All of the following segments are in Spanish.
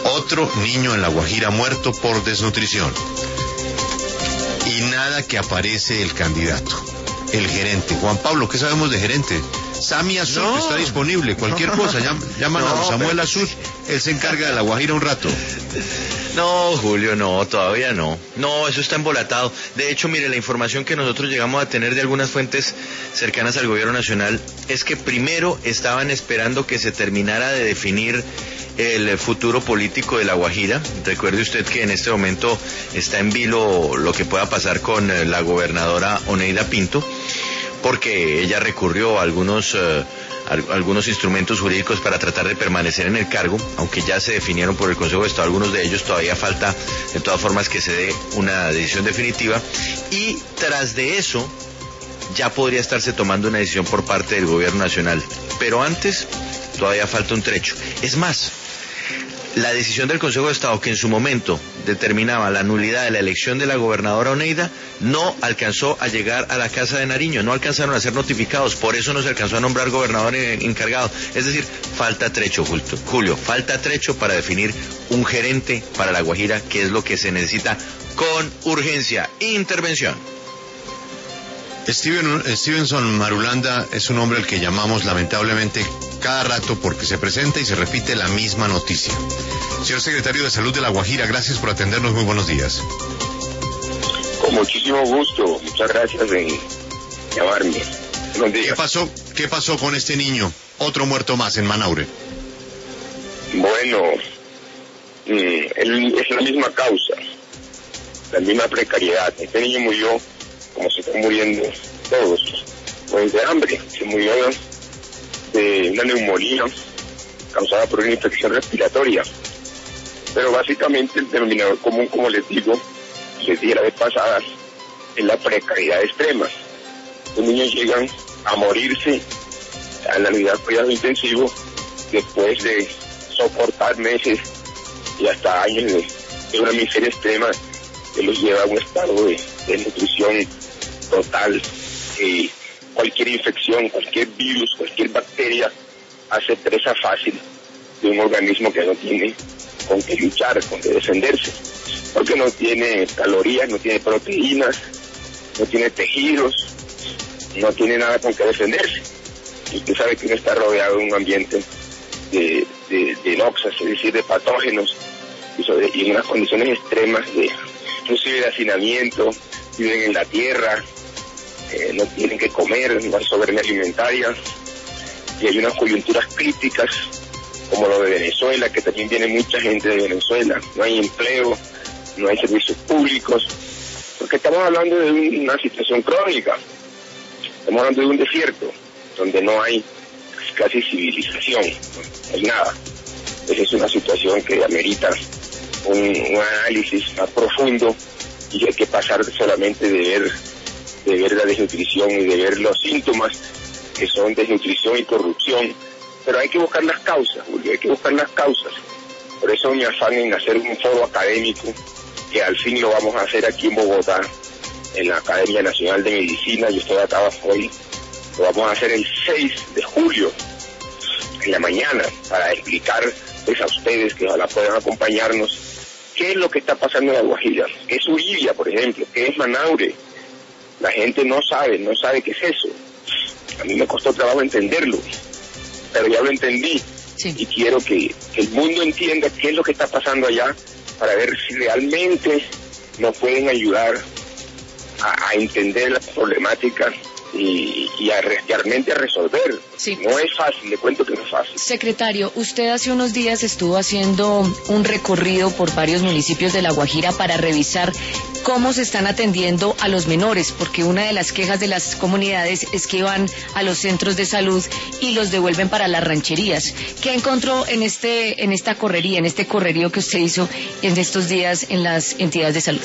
Otro niño en La Guajira muerto por desnutrición. Y nada que aparece el candidato, el gerente. Juan Pablo, ¿qué sabemos de gerente? Sami Azul, no, está disponible, cualquier cosa, llaman a Samuel Azul, él se encarga de La Guajira un rato. No, Julio, no, todavía no. No, eso está embolatado. De hecho, mire, la información que nosotros llegamos a tener de algunas fuentes cercanas al gobierno nacional es que primero estaban esperando que se terminara de definir el futuro político de La Guajira. Recuerde usted que en este momento está en vilo lo que pueda pasar con la gobernadora Oneida Pinto, porque ella recurrió a algunos instrumentos jurídicos para tratar de permanecer en el cargo, aunque ya se definieron por el Consejo de Estado algunos de ellos. Todavía falta de todas formas que se dé una decisión definitiva, y tras de eso ya podría estarse tomando una decisión por parte del gobierno nacional, pero antes todavía falta un trecho. Es más, la decisión del Consejo de Estado, que en su momento determinaba la nulidad de la elección de la gobernadora Oneida, no alcanzó a llegar a la Casa de Nariño, no alcanzaron a ser notificados, por eso no se alcanzó a nombrar gobernador encargado. Es decir, falta trecho, Julio, falta trecho para definir un gerente para La Guajira, que es lo que se necesita con urgencia. Intervención. Stevenson Marulanda es un hombre al que llamamos lamentablemente cada rato porque se presenta y se repite la misma noticia. Señor secretario de Salud de La Guajira, gracias por atendernos, muy buenos días. Con muchísimo gusto, muchas gracias en llamarme. Buenos días. ¿Qué pasó con este niño? Otro muerto más en Manaure. Bueno, es la misma causa, la misma precariedad. Este niño murió como se están muriendo todos, pues de hambre. Se murió de una neumonía causada por una infección respiratoria. Pero básicamente el denominador común, como les dije la vez pasada, es la precariedad extrema. Los niños llegan a morirse a la unidad de cuidado intensivo después de soportar meses y hasta años de una miseria extrema que los lleva a un estado de nutrición total. Cualquier infección, cualquier virus, cualquier bacteria hace presa fácil de un organismo que no tiene con qué luchar, con qué defenderse, porque no tiene calorías, no tiene proteínas, no tiene tejidos, no tiene nada con qué defenderse. Y usted sabe que uno está rodeado de un ambiente de noxas, es decir, de patógenos, y en unas condiciones extremas inclusive de hacinamiento, viven en la tierra, no tienen que comer, no hay soberanía alimentaria, y hay unas coyunturas críticas como lo de Venezuela, que también viene mucha gente de Venezuela. No hay empleo, no hay servicios públicos, porque estamos hablando de una situación crónica, estamos hablando de un desierto donde no hay casi civilización, no hay nada. Esa es una situación que amerita un análisis más profundo, y hay que pasar solamente de ver la desnutrición y de ver los síntomas que son desnutrición y corrupción, pero hay que buscar las causas, Julio, hay que buscar las causas. Por eso mi afán en hacer un foro académico, que al fin lo vamos a hacer aquí en Bogotá, en la Academia Nacional de Medicina. Yo estoy acá hoy, lo vamos a hacer el 6 de julio, en la mañana, para explicar pues, a ustedes que ojalá puedan acompañarnos qué es lo que está pasando en La Guajira, qué es Uribia, por ejemplo, qué es Manaure. La gente no sabe qué es eso. A mí me costó trabajo entenderlo, pero ya lo entendí. Sí. Y quiero que el mundo entienda qué es lo que está pasando allá, para ver si realmente nos pueden ayudar a entender la problemática y realmente a resolver. Sí. No es fácil, le cuento que no es fácil. Secretario, usted hace unos días estuvo haciendo un recorrido por varios municipios de La Guajira para revisar cómo se están atendiendo a los menores, porque una de las quejas de las comunidades es que van a los centros de salud y los devuelven para las rancherías. ¿Qué encontró en esta correría, en este correrío que usted hizo en estos días en las entidades de salud?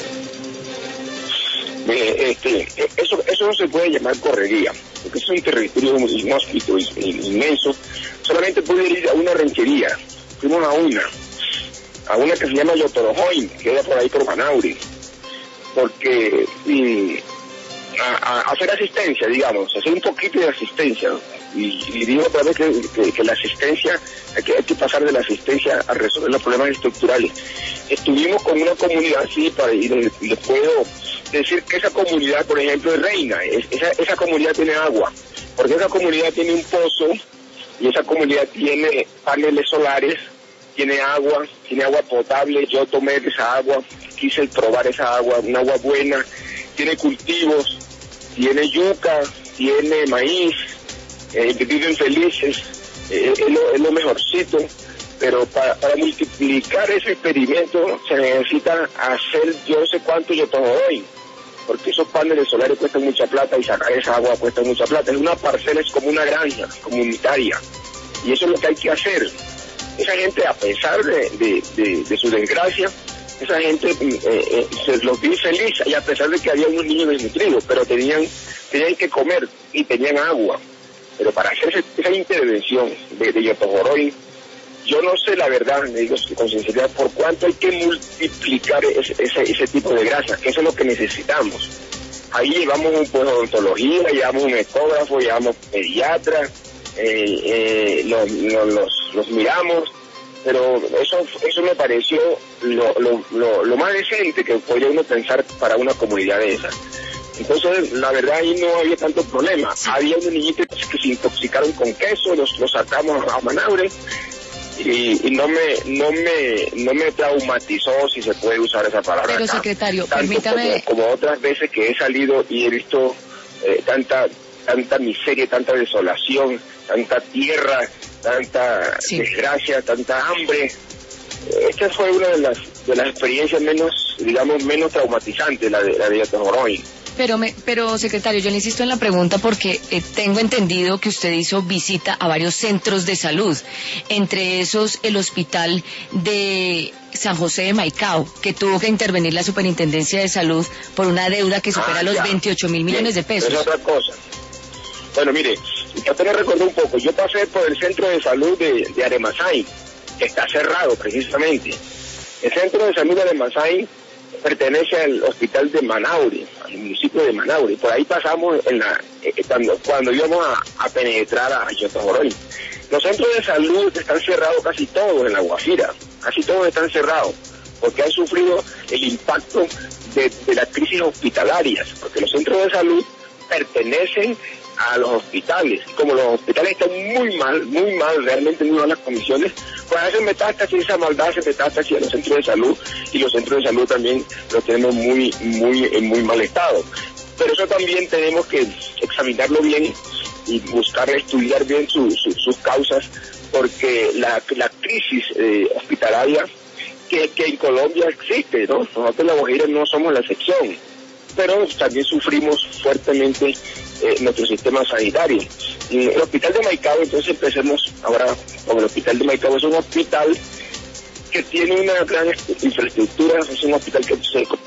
Eso no se puede llamar correría, porque es un territorio muy inhóspito, inmenso. Solamente puede ir a una ranchería. Fuimos a una que se llama Yotorojoy, que queda por ahí por Manaure, porque a hacer asistencia, digamos, hacer un poquito de asistencia, y digo otra vez que la asistencia, hay que pasar de la asistencia a resolver los problemas estructurales. Estuvimos con una comunidad así, y les puedo decir que esa comunidad, por ejemplo, es reina, esa comunidad tiene agua, porque esa comunidad tiene un pozo, y esa comunidad tiene paneles solares, tiene agua potable. Yo tomé esa agua, quise probar esa agua, una agua buena, tiene cultivos, tiene yuca, tiene maíz, viven felices, es lo mejorcito, pero para multiplicar ese experimento se necesita hacer yo no sé cuánto yo todo hoy, porque esos paneles solares cuestan mucha plata y sacar esa agua cuesta mucha plata. Es una parcela, es como una granja comunitaria, y eso es lo que hay que hacer. Esa gente, a pesar de su desgracia, esa gente se los vi feliz, y a pesar de que había unos niños desnutridos, pero tenían que comer y tenían agua. Pero para hacer esa intervención de Yotojoroy, yo no sé la verdad, me digo con sinceridad, por cuánto hay que multiplicar ese tipo de grasa, que eso es lo que necesitamos. Ahí llevamos un pues, odontología, llevamos un ecógrafo, llevamos pediatra, los miramos, pero eso me pareció lo más decente que podría uno pensar para una comunidad de esa. Entonces, la verdad, ahí no había tanto problema. Había unos niñitos que se intoxicaron con queso, los sacamos a Manaure, y no me traumatizó, si se puede usar esa palabra. Pero, acá. secretario, Tanto permítame... como otras veces que he salido y he visto tanta miseria, tanta desolación, tanta tierra, tanta desgracia, tanta hambre. Esta fue una de las experiencias menos traumatizantes, la de Yotojoroy. Pero, secretario, yo le insisto en la pregunta porque tengo entendido que usted hizo visita a varios centros de salud, entre esos el hospital de San José de Maicao, que tuvo que intervenir la Superintendencia de Salud por una deuda que supera los 28.000 millones de pesos. Es otra cosa. Bueno, mire, yo te recuerdo un poco, yo pasé por el centro de salud de Aremasay, que está cerrado precisamente. El centro de salud de Aremasay pertenece al hospital de Manaure, al municipio de Manaure. Por ahí pasamos cuando íbamos a penetrar a Yotojoroy. Los centros de salud están cerrados casi todos en La Guajira, casi todos están cerrados, porque han sufrido el impacto de las crisis hospitalarias, porque los centros de salud pertenecen a los hospitales. Como los hospitales están muy mal, realmente muy malas condiciones, pues hacen metástasis, esa maldad hace metástasis a los centros de salud, y los centros de salud también los tenemos en muy mal estado. Pero eso también tenemos que examinarlo bien y buscar estudiar bien sus causas, porque la crisis hospitalaria que en Colombia existe, ¿no? Nosotros en La Guajira no somos la excepción, pero también sufrimos fuertemente nuestro sistema sanitario. El hospital de Maicao, entonces empecemos ahora con el hospital de Maicao. Es un hospital que tiene una gran infraestructura, es un hospital que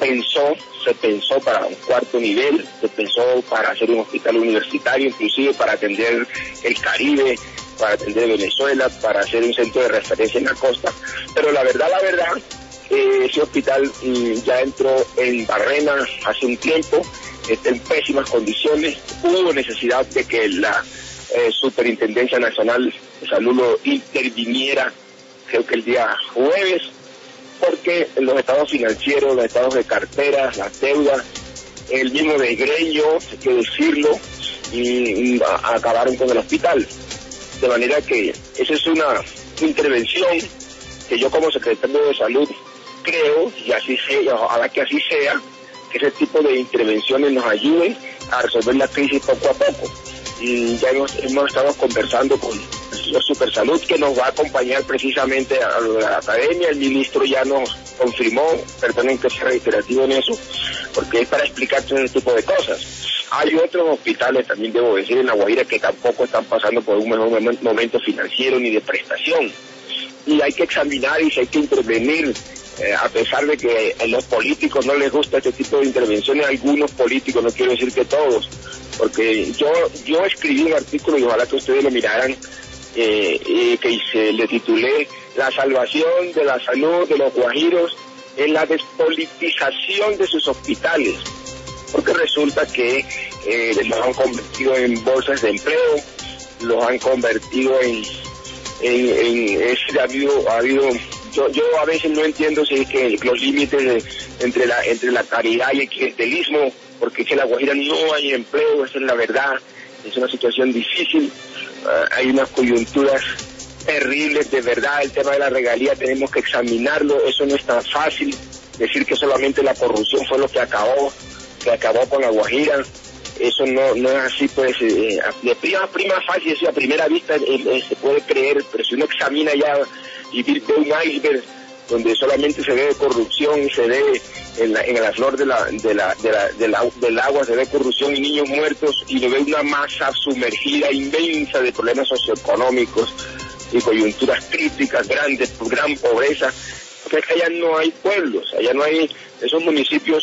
se pensó para un cuarto nivel, se pensó para hacer un hospital universitario, inclusive para atender el Caribe, para atender Venezuela, para hacer un centro de referencia en la costa. Pero la verdad, ese hospital ya entró en Barrena hace un tiempo, está en pésimas condiciones. Hubo necesidad de que la Superintendencia Nacional de Salud lo interviniera, creo que el día jueves, porque los estados financieros, los estados de cartera, las deudas, el mismo desgreño, hay que decirlo, y acabaron con el hospital. De manera que esa es una intervención que yo como secretario de Salud creo, y así sea, ojalá que así sea, que ese tipo de intervenciones nos ayuden a resolver la crisis poco a poco. Y ya hemos estado conversando con el señor Supersalud, que nos va a acompañar precisamente a la academia. El ministro ya nos confirmó, perdonen que sea reiterativo en eso, porque es para explicar todo ese tipo de cosas. Hay otros hospitales, también debo decir, en La Guajira, que tampoco están pasando por un mejor momento financiero ni de prestación. Y hay que examinar y si hay que intervenir, a pesar de que a los políticos no les gusta este tipo de intervenciones, algunos políticos, no quiero decir que todos, porque yo escribí un artículo y ojalá que ustedes lo miraran, que le titulé La salvación de la salud de los guajiros en la despolitización de sus hospitales, porque resulta que los han convertido en bolsas de empleo, los han convertido ha habido yo a veces no entiendo si es que los límites entre la caridad y el clientelismo, porque es que en La Guajira no hay empleo, esa es la verdad, es una situación difícil, hay unas coyunturas terribles, de verdad, el tema de la regalía tenemos que examinarlo, eso no es tan fácil, decir que solamente la corrupción fue lo que acabó con La Guajira, eso no es así, pues, de prima facie, a primera vista se puede creer, pero si uno examina ya y ve un iceberg donde solamente se ve corrupción y se ve en la flor del agua se ve corrupción y niños muertos, y lo ve una masa sumergida inmensa de problemas socioeconómicos y coyunturas críticas grandes, gran pobreza, porque es que allá no hay pueblos, allá no hay, esos municipios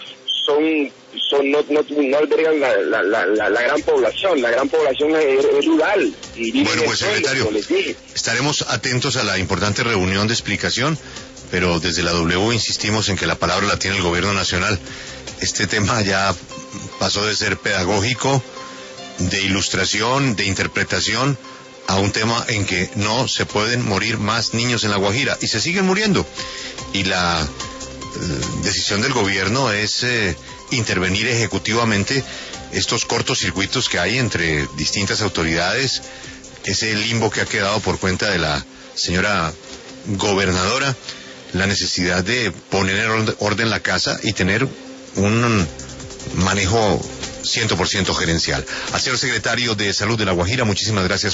no albergan la gran población es rural. Y bueno, pues secretario, estaremos atentos a la importante reunión de explicación, pero desde la W insistimos en que la palabra la tiene el gobierno nacional. Este tema ya pasó de ser pedagógico, de ilustración, de interpretación, a un tema en que no se pueden morir más niños en La Guajira, y se siguen muriendo. Y la decisión del gobierno es intervenir ejecutivamente estos cortocircuitos que hay entre distintas autoridades, ese limbo que ha quedado por cuenta de la señora gobernadora, la necesidad de poner en orden la casa y tener un manejo 100% gerencial. Al señor secretario de Salud de La Guajira, muchísimas gracias.